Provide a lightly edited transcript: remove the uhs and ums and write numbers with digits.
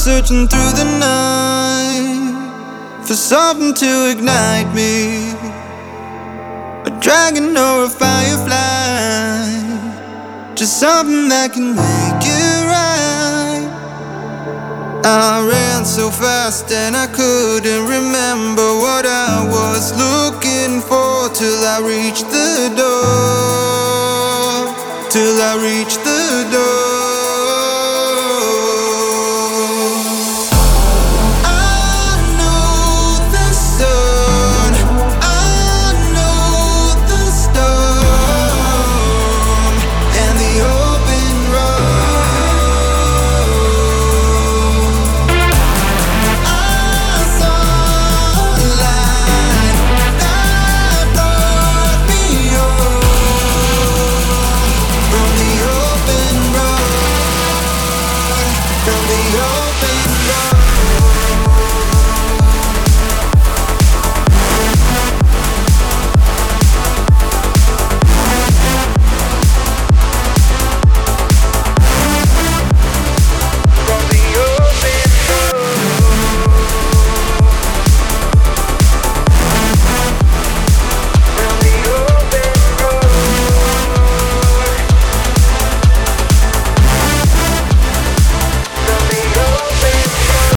searching through the night for something to ignite me, a dragon or a firefly, just something that can make it right. I ran so fast and I couldn't remember what I was looking for till I reached the door, till I reached the door.